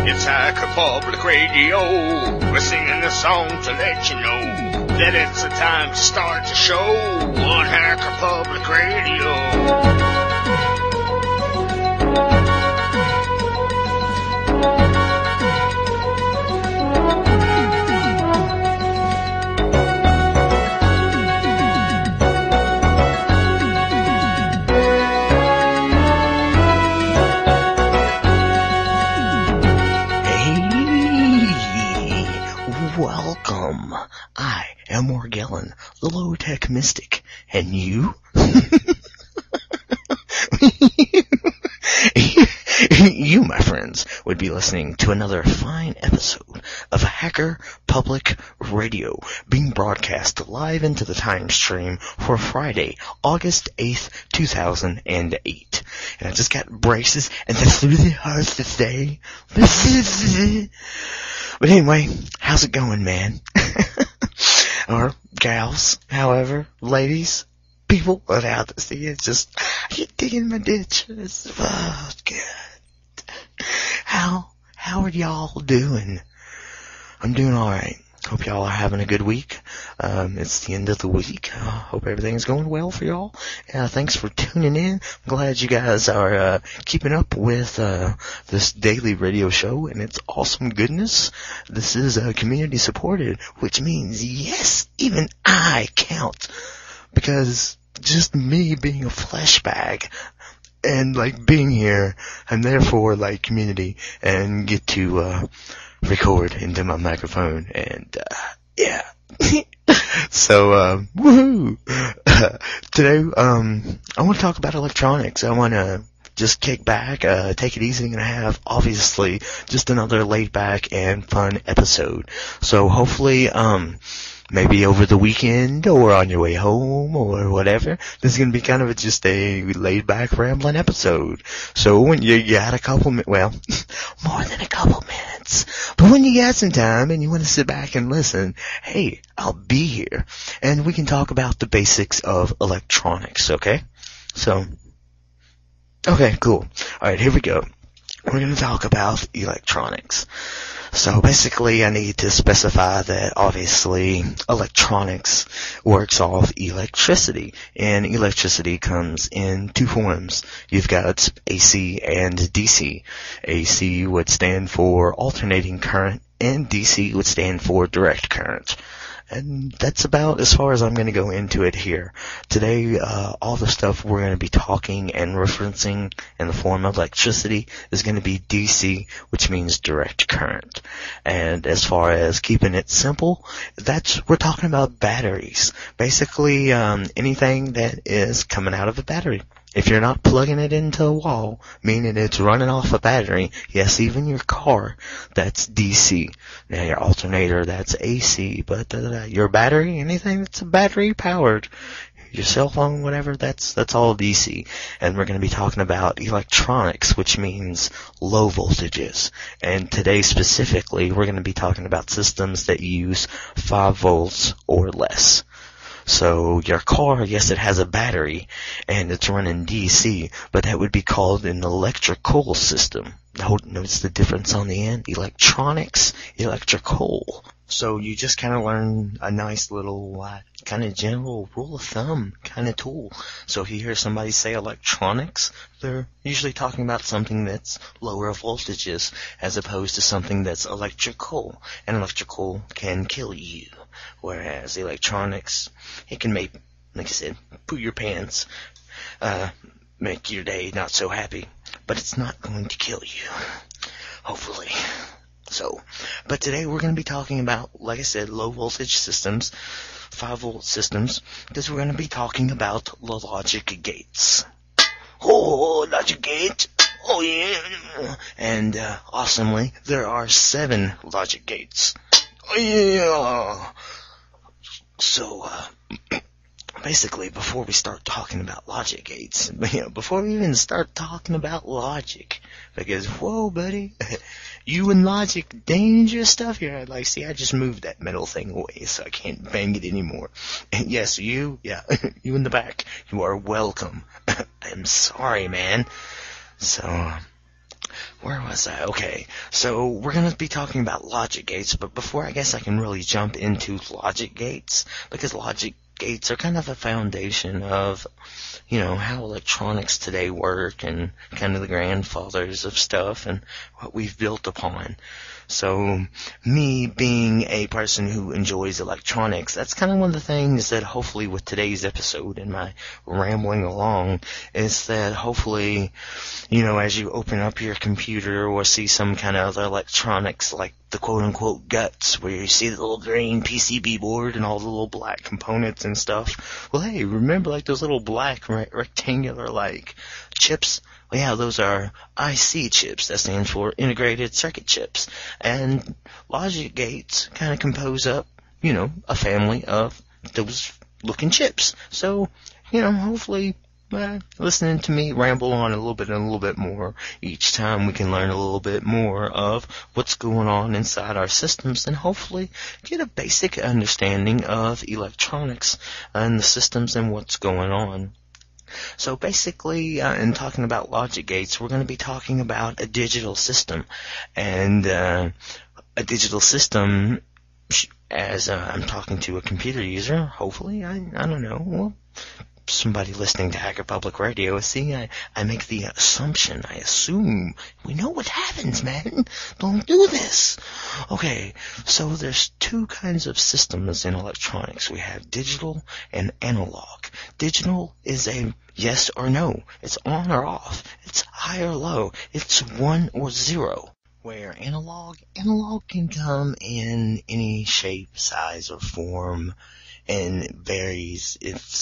It's Hacker Public Radio. We're singing the song to let you know that it's the time to start the show on Hacker Public Radio. Welcome. I am Morgellon, the low-tech mystic, and you? You, my friends, would be listening to another fine episode of Hacker Public Radio, being broadcast live into the time stream for Friday, August 8th, 2008. And I just got braces, and that's really hard to say. But anyway, how's it going, man? Or gals, however, ladies, people without to see it, just, I get digging my ditch. Oh, God. How are y'all doing? I'm doing alright. Hope y'all are having a good week. It's the end of the week. Hope everything's going well for y'all. Thanks for tuning in. I'm glad you guys are keeping up with this daily radio show and its awesome goodness. This is community supported, which means, yes, even I count. Because just me being a flesh bag and, like, being here, I'm therefore, like, community and get to record into my microphone, and yeah. So woohoo. Today I want to talk about electronics. I want to just kick back, take it easy, and have obviously just another laid back and fun episode. So hopefully maybe over the weekend or on your way home or whatever, this is going to be kind of just a laid-back, rambling episode. So when you got a couple well, more than a couple minutes, but when you got some time and you want to sit back and listen, hey, I'll be here. And we can talk about the basics of electronics, okay? So, okay, cool. Alright, here we go. We're going to talk about electronics. So basically I need to specify that obviously electronics works off electricity, and electricity comes in two forms. You've got AC and DC. AC would stand for alternating current and DC would stand for direct current. And that's about as far as I'm going to go into it here. Today, all the stuff we're going to be talking and referencing in the form of electricity is going to be DC, which means direct current. And as far as keeping it simple, we're talking about batteries. Basically, anything that is coming out of a battery. If you're not plugging it into a wall, meaning it's running off a battery, yes, even your car, that's DC. Now your alternator, that's AC, but your battery, anything that's battery powered, your cell phone, whatever, that's all DC. And we're going to be talking about electronics, which means low voltages. And today specifically, we're going to be talking about systems that use 5 volts or less. So your car, yes, it has a battery and it's running DC, but that would be called an electrical system. Notice the difference on the end. Electronics, electrical. So you just kind of learn a nice little kind of general rule of thumb kind of tool. So if you hear somebody say electronics, they're usually talking about something that's lower voltages as opposed to something that's electrical. And electrical can kill you. Whereas electronics, it can make, like I said, poo your pants, make your day not so happy, but it's not going to kill you, hopefully. So, but today we're going to be talking about, like I said, low voltage systems, 5 volt systems, because we're going to be talking about the logic gates. Oh, logic gate! Oh yeah! And, awesomely, there are 7 logic gates. Oh yeah! So, basically, before we start talking about logic gates, before we even start talking about logic, because, whoa, buddy, you and logic, dangerous stuff here. Like, see, I just moved that metal thing away, so I can't bang it anymore. And yes, you in the back, you are welcome. I'm sorry, man. So, where was I? Okay, so we're going to be talking about logic gates, but before I guess I can really jump into logic gates, because logic gates are kind of a foundation of, how electronics today work and kind of the grandfathers of stuff and what we've built upon. So, me being a person who enjoys electronics, that's kind of one of the things that hopefully with today's episode and my rambling along is that hopefully, as you open up your computer or see some kind of other electronics like the quote-unquote guts where you see the little green PCB board and all the little black components and stuff, well, hey, remember like those little black rectangular like chips? Well, yeah, those are IC chips. That stands for integrated circuit chips. And logic gates kind of compose up, a family of those looking chips. So, hopefully, listening to me ramble on a little bit more each time, we can learn a little bit more of what's going on inside our systems and hopefully get a basic understanding of electronics and the systems and what's going on. So basically, in talking about logic gates, we're going to be talking about a digital system. And a digital system, as I'm talking to a computer user, hopefully, I don't know, well, somebody listening to Hacker Public Radio, I make the assumption, I assume, we know what happens, man. Don't do this. Okay, so there's two kinds of systems in electronics. We have digital and analog. Digital is a yes or no. It's on or off. It's high or low. It's 1 or 0. Where analog can come in any shape, size, or form, and varies.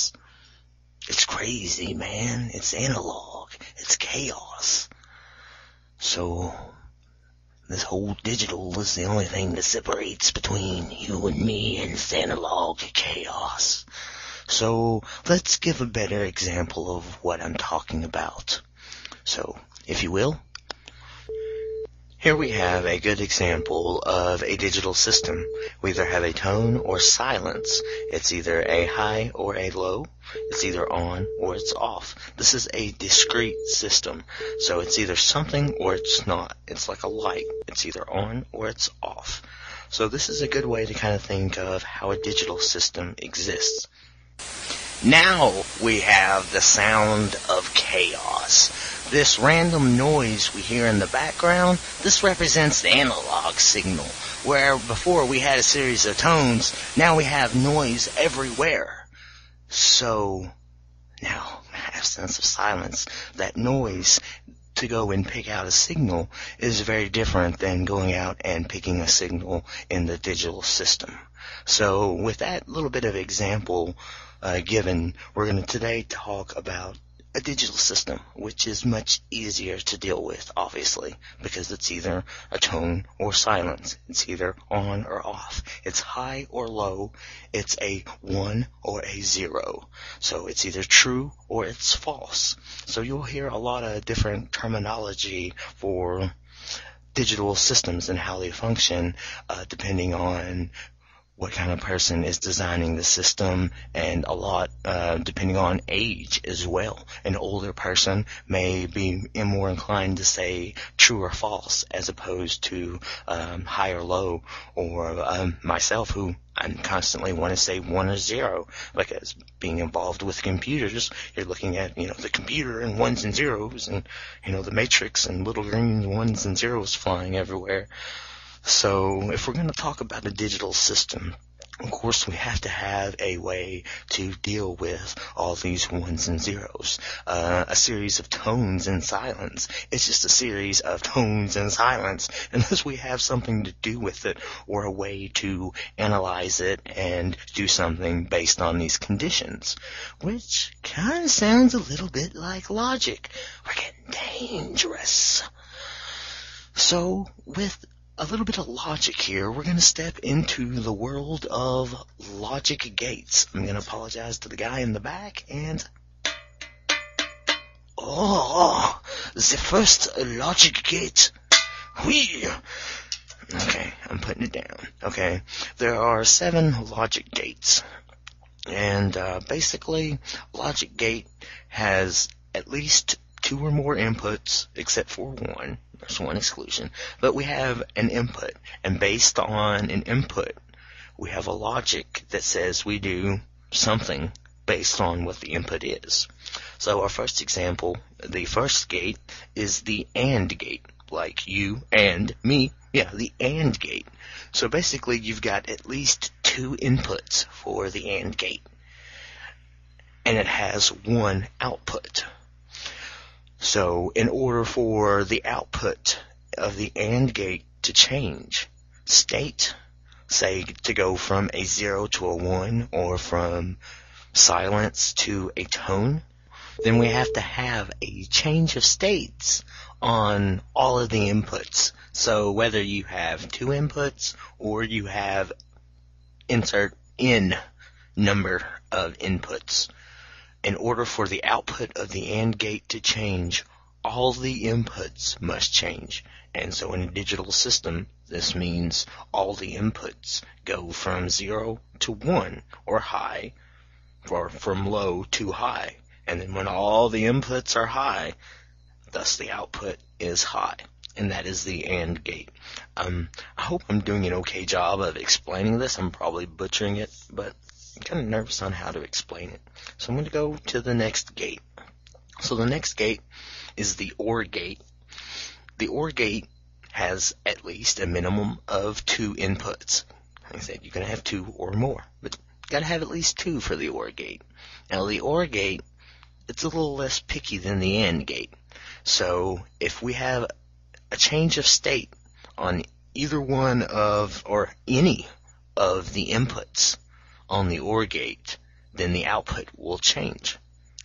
It's crazy, man. It's analog. It's chaos. So, this whole digital is the only thing that separates between you and me, and it's analog chaos. So, let's give a better example of what I'm talking about. So, if you will, here we have a good example of a digital system. We either have a tone or silence. It's either a high or a low. It's either on or it's off. This is a discrete system. So it's either something or it's not. It's like a light. It's either on or it's off. So this is a good way to kind of think of how a digital system exists. Now we have the sound of chaos. This random noise we hear in the background, this represents the analog signal, where before we had a series of tones, now we have noise everywhere. So, now, absence of silence, that noise to go and pick out a signal is very different than going out and picking a signal in the digital system. So, with that little bit of example given, we're going to today talk about a digital system, which is much easier to deal with, obviously, because it's either a tone or silence. It's either on or off. It's high or low. It's a 1 or a 0. So it's either true or it's false. So you'll hear a lot of different terminology for digital systems and how they function, depending on what kind of person is designing the system, and a lot depending on age as well. An older person may be more inclined to say true or false as opposed to high or low, or myself, who I constantly want to say 1 or 0, because being involved with computers, you're looking at, the computer and 1s and 0s, and, the matrix and little green 1s and 0s flying everywhere. So, if we're going to talk about a digital system, of course we have to have a way to deal with all these 1s and 0s. A series of tones and silence. It's just a series of tones and silence, unless we have something to do with it, or a way to analyze it and do something based on these conditions. Which kind of sounds a little bit like logic. We're getting dangerous. So, with a little bit of logic here, we're going to step into the world of logic gates. I'm going to apologize to the guy in the back, and the first logic gate. Whee! Okay, I'm putting it down. Okay, there are 7 logic gates, and basically, logic gate has at least two or more inputs, except for one. There's one exclusion. But we have an input, and based on an input, we have a logic that says we do something based on what the input is. So our first example, the first gate, is the AND gate, like you and me. Yeah, the AND gate. So basically you've got at least two inputs for the AND gate, and it has one output. So in order for the output of the AND gate to change state, say to go from a 0 to a 1 or from silence to a tone, then we have to have a change of states on all of the inputs. So whether you have two inputs or you have insert n number of inputs, in order for the output of the AND gate to change, all the inputs must change. And so in a digital system, this means all the inputs go from 0 to 1, or high, or from low to high. And then when all the inputs are high, thus the output is high. And that is the AND gate. I hope I'm doing an okay job of explaining this. I'm probably butchering it, but I'm kind of nervous on how to explain it. So I'm going to go to the next gate. So the next gate is the OR gate. The OR gate has at least a minimum of two inputs. Like I said, you can have two or more, but you got to have at least two for the OR gate. Now the OR gate, it's a little less picky than the AND gate. So if we have a change of state on either one of, or any of the inputs on the OR gate, then the output will change.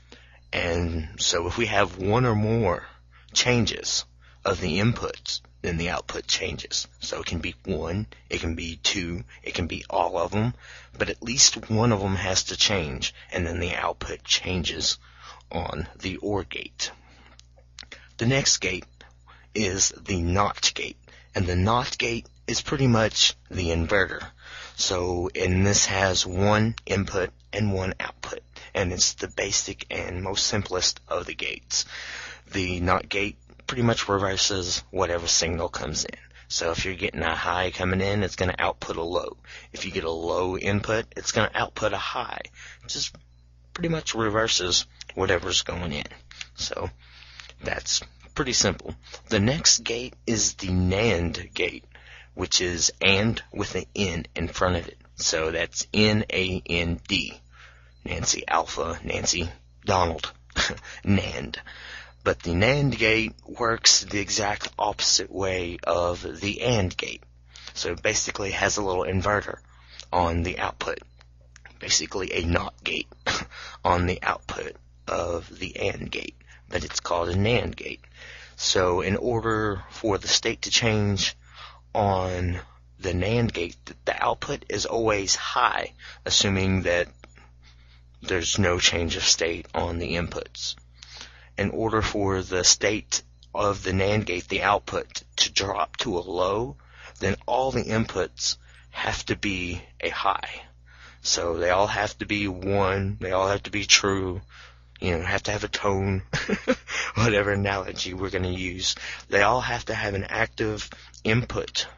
And so if we have one or more changes of the inputs, then the output changes. So it can be 1, it can be 2, it can be all of them, but at least one of them has to change, and then the output changes on the OR gate. The next gate is the NOT gate, and the NOT gate is pretty much the inverter. So, and this has one input and one output, and it's the basic and most simplest of the gates. The NOT gate pretty much reverses whatever signal comes in. So if you're getting a high coming in, it's going to output a low. If you get a low input, it's going to output a high. It just pretty much reverses whatever's going in. So that's pretty simple. The next gate is the NAND gate, which is AND with an N in front of it. So that's N-A-N-D. Nancy Alpha, Nancy Donald. NAND. But the NAND gate works the exact opposite way of the AND gate. So it basically has a little inverter on the output. Basically a NOT gate on the output of the AND gate. But it's called a NAND gate. So in order for the state to change on the NAND gate, the output is always high, assuming that there's no change of state on the inputs. In order for the state of the NAND gate, the output, to drop to a low, then all the inputs have to be a high. So they all have to be 1, they all have to be true, have to have a tone, whatever analogy we're going to use. They all have to have an active input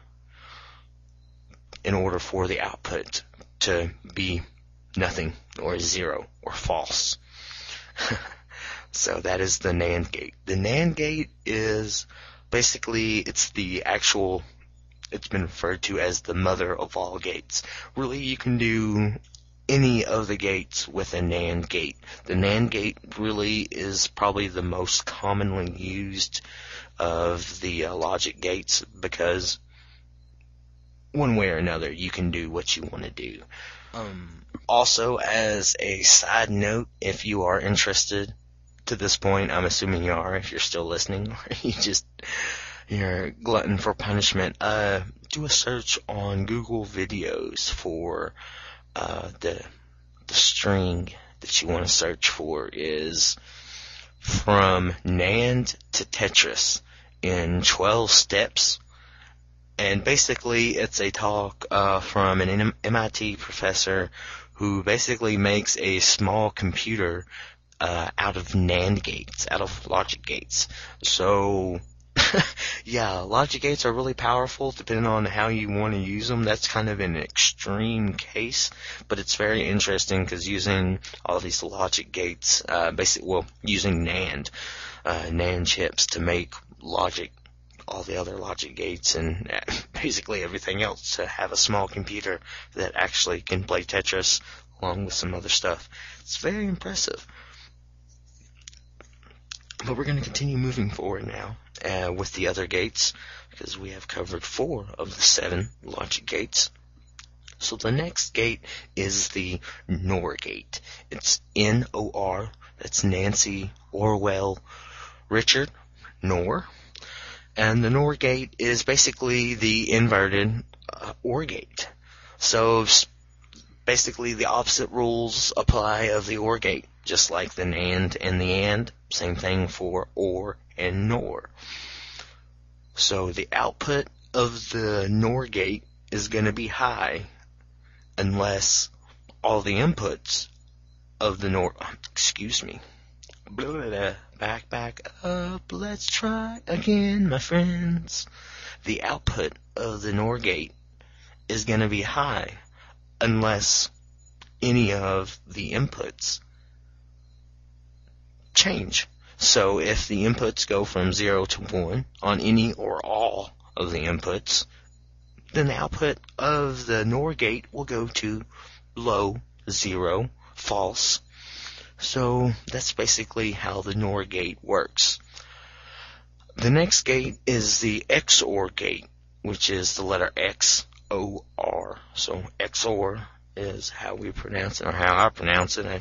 in order for the output to be nothing or 0 or false. So that is the NAND gate. The NAND gate is basically, it's been referred to as the mother of all gates. Really, you can do any of the gates with a NAND gate. The NAND gate really is probably the most commonly used of the logic gates, because one way or another you can do what you want to do. Also, as a side note, if you are interested to this point, I'm assuming you are if you're still listening, or you're a glutton for punishment, do a search on Google videos for the string that you want to search for is From NAND to Tetris in 12 Steps. And basically it's a talk from an MIT professor who basically makes a small computer out of NAND gates, out of logic gates. So, yeah, logic gates are really powerful depending on how you want to use them. That's kind of an extreme case, but it's very interesting because using all these logic gates, using NAND chips to make logic, all the other logic gates and basically everything else to have a small computer that actually can play Tetris along with some other stuff. It's very impressive. But we're going to continue moving forward now with the other gates because we have covered 4 of the 7 logic gates. So the next gate is the NOR gate. It's N-O-R. That's Nancy Orwell Richard NOR. And the NOR gate is basically the inverted OR gate. So basically the opposite rules apply of the OR gate, just like the NAND and the AND. Same thing for OR and NOR. So the output of the NOR gate is going to be high unless all the inputs of the NOR... Excuse me. Back up, let's try again, my friends. The output of the NOR gate is going to be high unless any of the inputs change. So if the inputs go from 0 to 1 on any or all of the inputs, then the output of the NOR gate will go to low, 0, false. So that's basically how the NOR gate works. The next gate is the XOR gate, which is the letter X-O-R. So XOR is how we pronounce it, or how I pronounce it.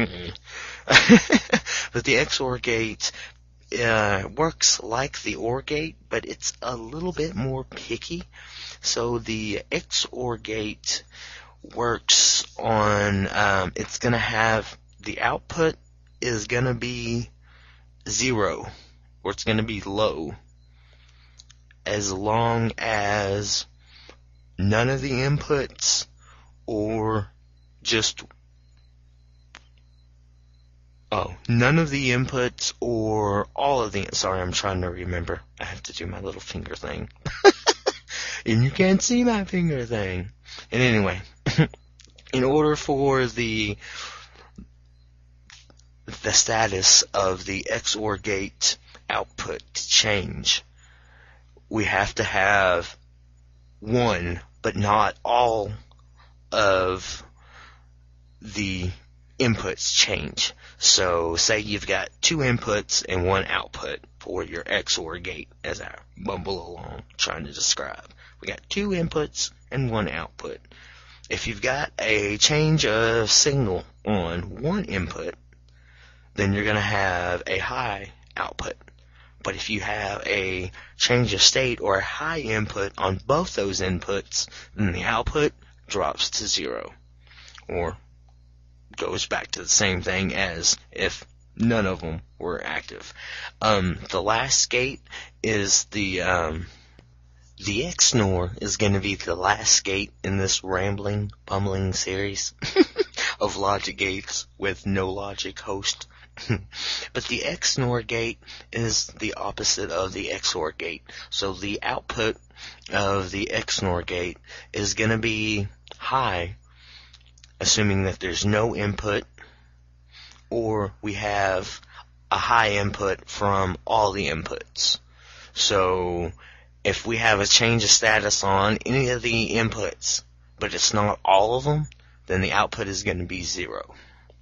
But the XOR gate works like the OR gate, but it's a little bit more picky. So the XOR gate works on, it's going to have, the output is going to be 0, or it's going to be low, as long as none of the inputs or just none of the inputs or all of the... Sorry, I'm trying to remember. I have to do my little finger thing. And you can't see my finger thing. And anyway, in order for the status of the XOR gate output to change, we have to have one, but not all of the inputs change. So say you've got 2 inputs and 1 output for your XOR gate, as I bumble along trying to describe. We got 2 inputs and 1 output. If you've got a change of signal on 1 input, then you're going to have a high output. But if you have a change of state or a high input on both those inputs, then the output drops to 0, or goes back to the same thing as if none of them were active. The last gate is the XNOR is going to be the last gate in this rambling, bumbling series of logic gates with no logic host. But the XNOR gate is the opposite of the XOR gate. So the output of the XNOR gate is going to be high, assuming that there's no input, or we have a high input from all the inputs. So if we have a change of status on any of the inputs, but it's not all of them, then the output is going to be 0.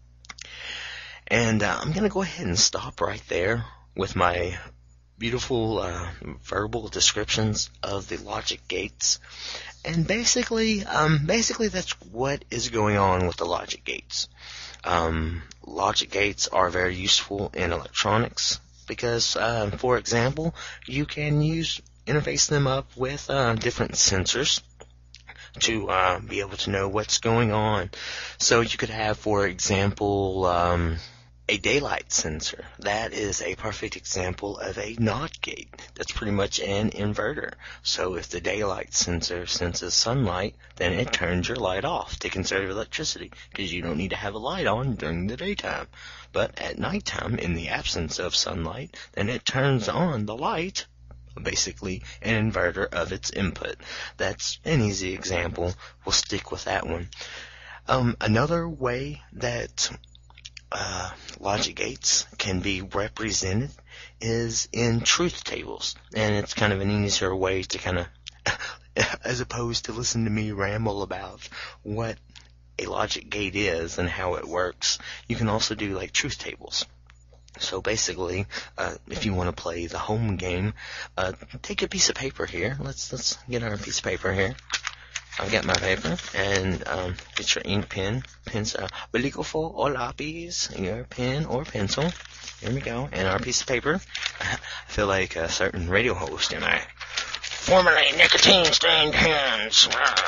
And I'm going to go ahead and stop right there with my beautiful verbal descriptions of the logic gates. And basically that's what is going on with the logic gates. Logic gates are very useful in electronics because, for example, you can interface them up with different sensors to be able to know what's going on. So you could have, for example, a daylight sensor. That is a perfect example of a NOT gate. That's pretty much an inverter. So if the daylight sensor senses sunlight, then it turns your light off to conserve electricity, because you don't need to have a light on during the daytime. But at nighttime, in the absence of sunlight, then it turns on the light, basically an inverter of its input. That's an easy example. We'll stick with that one. Another way that logic gates can be represented is in truth tables, and it's kind of an easier way to kind of, as opposed to listen to me ramble about what a logic gate is and how it works, you can also do like truth tables. So basically, if you want to play the home game, take a piece of paper here. Let's get our piece of paper here. I've got my paper, and get your ink pen, pencil, bolígrafo or lápiz, your pen or pencil. Here we go, and our piece of paper. I feel like a certain radio host, am I? Formerly nicotine-stained hands.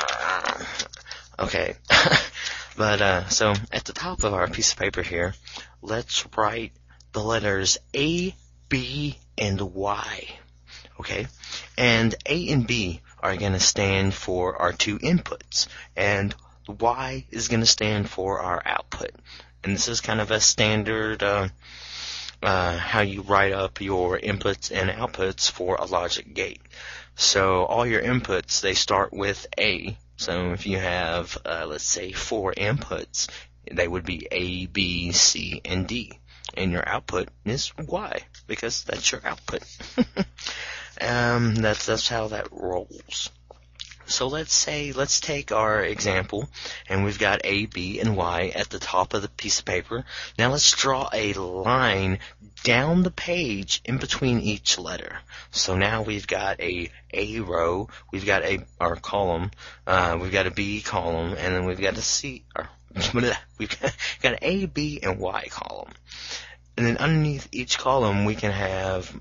Okay, but so at the top of our piece of paper here, let's write the letters A, B, and Y. Okay, and A and B are going to stand for our two inputs, and Y is going to stand for our output. And this is kind of a standard how you write up your inputs and outputs for a logic gate. So all your inputs, they start with A. So if you have, let's say, 4 inputs, they would be A, B, C, and D. And your output is Y, because that's your output. That's how that rolls. So let's take our example, and we've got A, B, and Y at the top of the piece of paper. Now let's draw a line down the page in between each letter. So now we've got a row, we've got our column, we've got a B column, and then we've got a C, we've got an A, B, and Y column. And then underneath each column we can have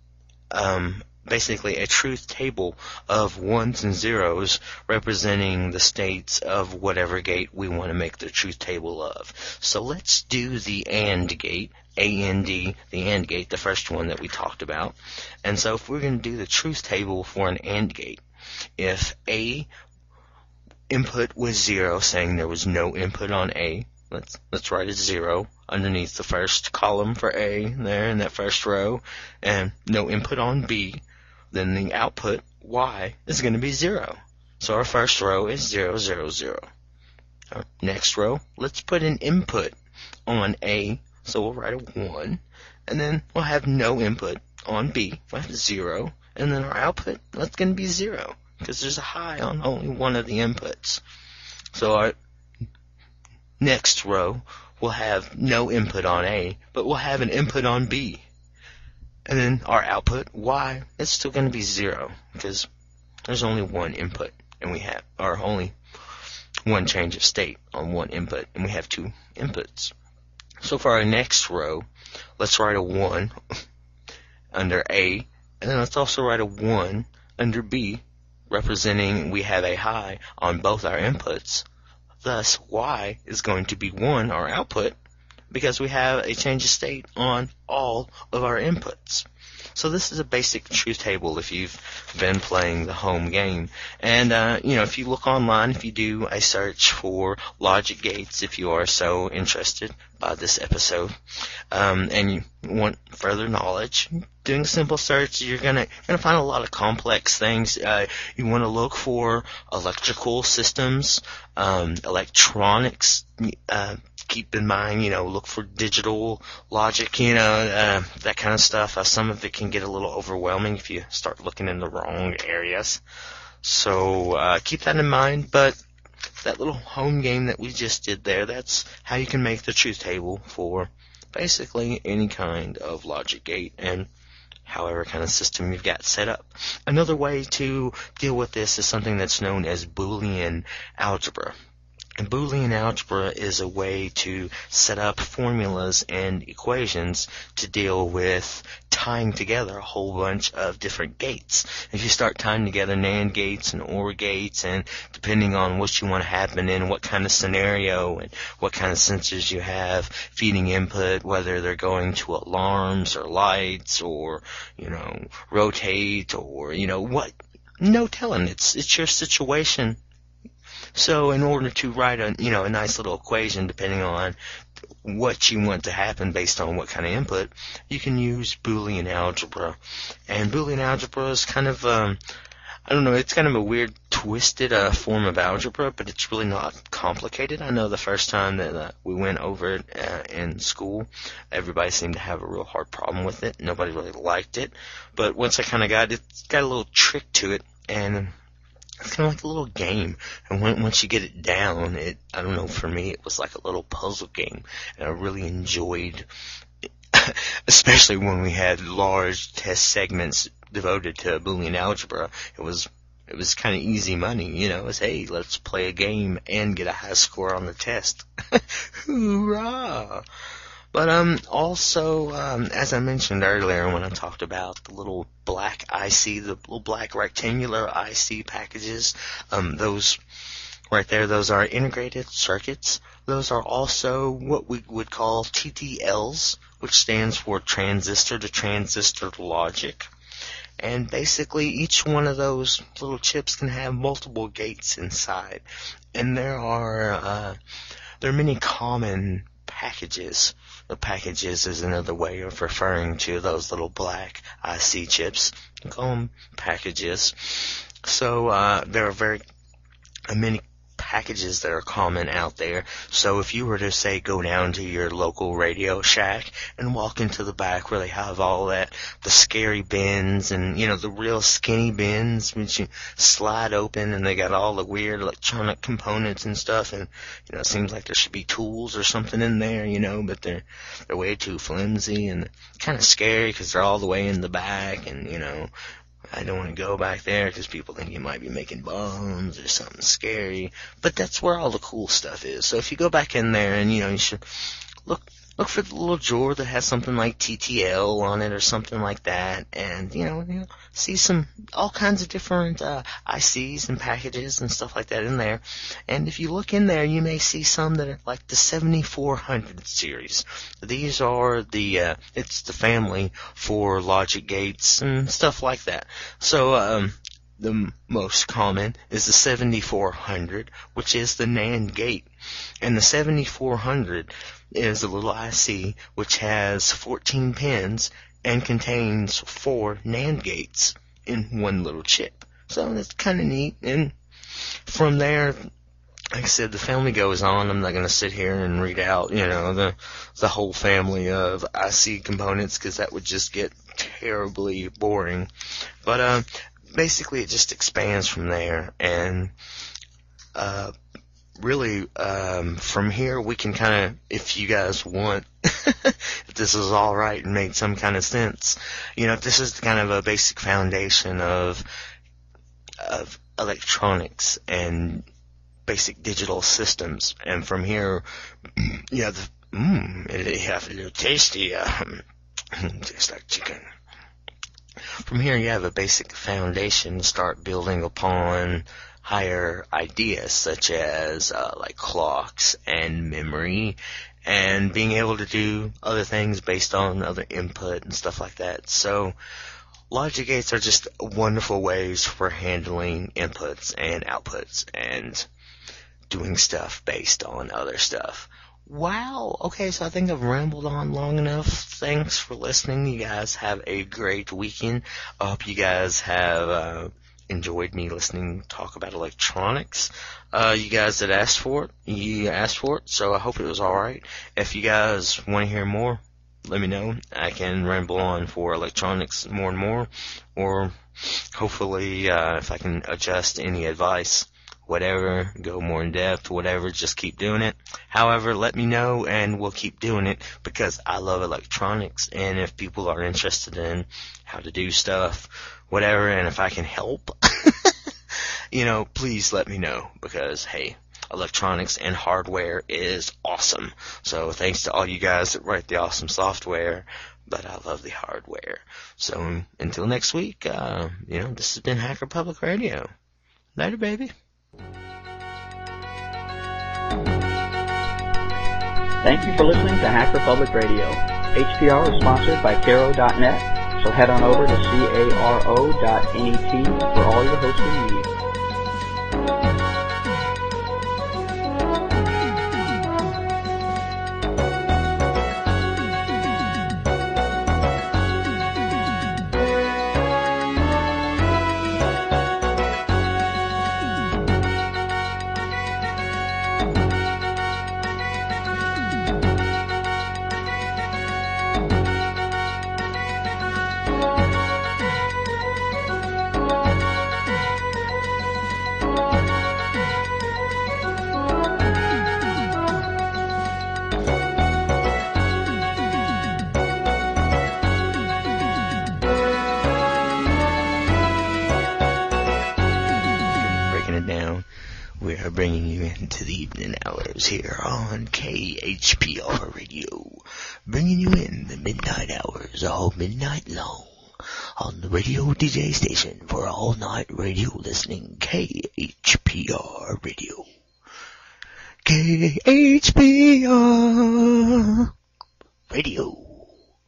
basically a truth table of ones and zeros representing the states of whatever gate we want to make the truth table of. So let's do the AND gate, A-N-D, the AND gate, the first one that we talked about. And so if we're going to do the truth table for an AND gate, if A input was 0, saying there was no input on A, let's write a 0 underneath the first column for A there in that first row, and no input on B, then the output, Y, is going to be 0. So our first row is 0, 0, 0. Our next row, let's put an input on A, so we'll write a 1, and then we'll have no input on B, we'll have 0, and then our output, that's going to be 0, because there's a high on only one of the inputs. So our next row, we'll have no input on A, but we'll have an input on B. And then our output, Y, is still going to be 0, because there's only one input, and we have, or only one change of state on one input, and we have 2 inputs. So for our next row, let's write a 1 under A, and then let's also write a 1 under B, representing we have a high on both our inputs. Thus, Y is going to be 1, our output, because we have a change of state on all of our inputs. So this is a basic truth table if you've been playing the home game. And, if you look online, if you do a search for logic gates, if you are so interested by this episode, and you want further knowledge, doing a simple search, you're gonna find a lot of complex things. You want to look for electrical systems, electronics, keep in mind, look for digital logic, that kind of stuff. Some of it can get a little overwhelming if you start looking in the wrong areas. So keep that in mind. But that little home game that we just did there, that's how you can make the truth table for basically any kind of logic gate and however kind of system you've got set up. Another way to deal with this is something that's known as Boolean algebra. And Boolean algebra is a way to set up formulas and equations to deal with tying together a whole bunch of different gates. If you start tying together NAND gates and OR gates, and depending on what you want to happen in, what kind of scenario and what kind of sensors you have feeding input, whether they're going to alarms or lights or, rotate or, what, no telling. It's your situation. So in order to write a nice little equation depending on what you want to happen based on what kind of input, you can use Boolean algebra. And Boolean algebra is kind of, it's kind of a weird, twisted form of algebra, but it's really not complicated. I know the first time that we went over it in school, everybody seemed to have a real hard problem with it. Nobody really liked it. But once I kind of got it, it's got a little trick to it, and it's kind of like a little game, and once you get it down, for me, it was like a little puzzle game, and I really enjoyed, especially when we had large test segments devoted to Boolean algebra. It was kind of easy money, it was, hey, let's play a game and get a high score on the test. Hoorah! But also, as I mentioned earlier when I talked about the little black IC, the little black rectangular IC packages, those right there, those are integrated circuits. Those are also what we would call TTLs, which stands for transistor to transistor logic. And basically each one of those little chips can have multiple gates inside. And there are many common packages. Packages is another way of referring to those little black IC chips. You call them packages. So there are many packages that are common out there. So if you were to, say, go down to your local Radio Shack and walk into the back where they have all the scary bins and, the real skinny bins which you slide open, and they got all the weird electronic components and stuff, and, it seems like there should be tools or something in there, but they're way too flimsy and kind of scary because they're all the way in the back, and, I don't want to go back there because people think you might be making bombs or something scary. But that's where all the cool stuff is. So if you go back in there and, you should look for the little drawer that has something like TTL on it or something like that. And, see all kinds of different ICs and packages and stuff like that in there. And if you look in there, you may see some that are like the 7400 series. These are it's the family for logic gates and stuff like that. So, the most common is the 7400, which is the NAND gate. And the 7400 is a little IC which has 14 pins and contains 4 NAND gates in one little chip. So that's kind of neat. And from there, like I said, the family goes on. I'm not going to sit here and read out, the whole family of IC components, because that would just get terribly boring. But basically, it just expands from there, and really, from here, we can kind of, if you guys want, if this is all right and made some kind of sense, this is kind of a basic foundation of electronics and basic digital systems. And from here, you have it have a little tasty, tastes like chicken. From here, you have a basic foundation to start building upon higher ideas, such as like clocks and memory, and being able to do other things based on other input and stuff like that. So logic gates are just wonderful ways for handling inputs and outputs and doing stuff based on other stuff. Wow. Okay, so I think I've rambled on long enough. Thanks for listening. You guys have a great weekend. I hope you guys have enjoyed me listening talk about electronics. You guys that asked for it, so I hope it was alright. If you guys want to hear more, let me know. I can ramble on for electronics more and more, or hopefully if I can adjust any advice, whatever, go more in depth, whatever, just keep doing it. However, let me know and we'll keep doing it, because I love electronics, and if people are interested in how to do stuff, whatever, and if I can help, please let me know, because, hey, electronics and hardware is awesome. So thanks to all you guys that write the awesome software, but I love the hardware. So until next week, this has been Hacker Public Radio. Later, baby. Thank you for listening to Hacker Public Radio. HPR is sponsored by Caro.net, so head on over to caro.net for all your hosting needs. Bringing you into the evening hours here on KHPR Radio. Bringing you in the midnight hours, all midnight long, on the radio DJ station for all night radio listening, KHPR Radio. KHPR Radio.